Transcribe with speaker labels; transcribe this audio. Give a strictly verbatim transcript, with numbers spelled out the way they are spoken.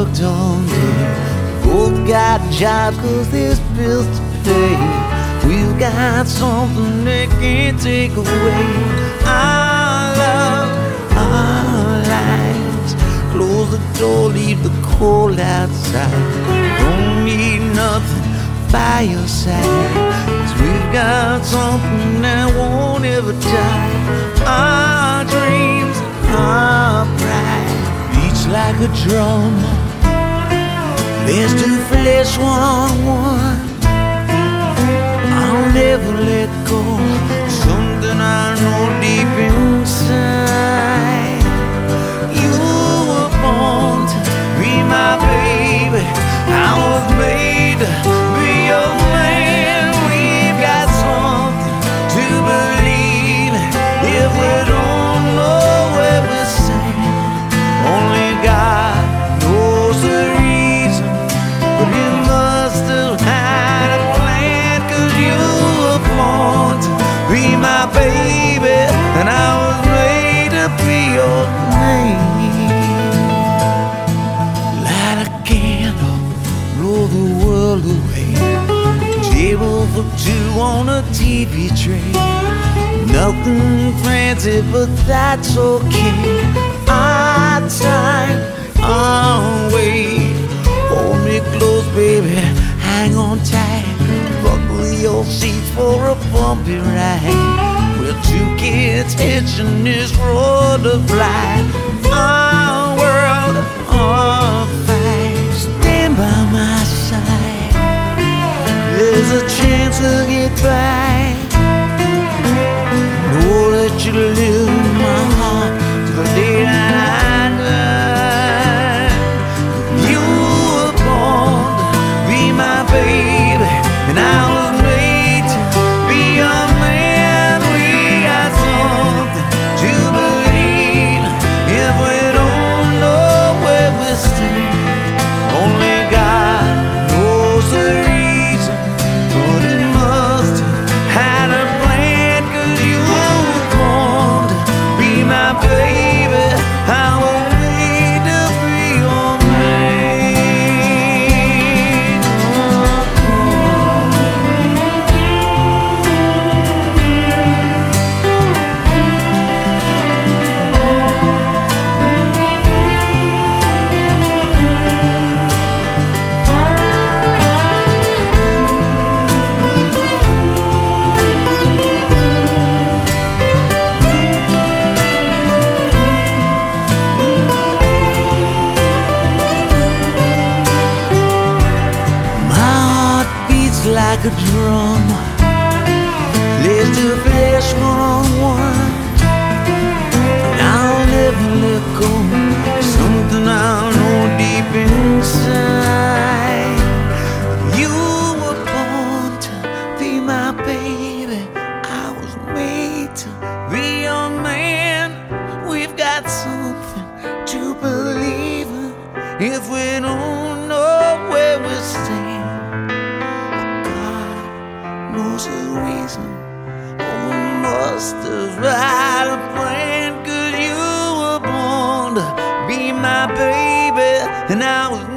Speaker 1: worked all day. Both got jobs cause there's bills to pay. We've got something they can't take away. Our love, our lives. Close the door, leave the cold outside. Don't need nothing by your side, cause we've got something that won't ever die. Our dreams, our pride beats like a drum. Let's do flesh one on one. I'll never let go. Something I know deep inside. You were born to be my baby. I was made to be your man. We've got something to believe in. If we don't know where we're staying, only God knows the reason. But you must have had a plan, cause you were born to be my baby, and I was made to be your man. Light a candle, blow the world away. Table for two on a T V tray. Nothing fancy, but that's okay. Our time, our way. Hold me close, baby, hang on tight. Buckle your seats for a bumpy ride. We're two kids hitching this road to fly. Our world, our fight. Stand by my side. There's a chance to get by. Know that you live in my heart till the day that I die. You were born to be my baby, and I was made to be your man. We got something to believe in. If we don't know where we're staying, only God knows the reason. But it must have had a plan, cause you were born to be my baby. I was made to be your man. Like a drum, let's do flesh one on one. And I'll never let go. Something I know deep inside. You were born to be my baby. I was made to be your man. We've got something to believe in. If we don't know where we're staying, knows the reason. Oh, we must have had a plan, cause you were born to be my baby, and I was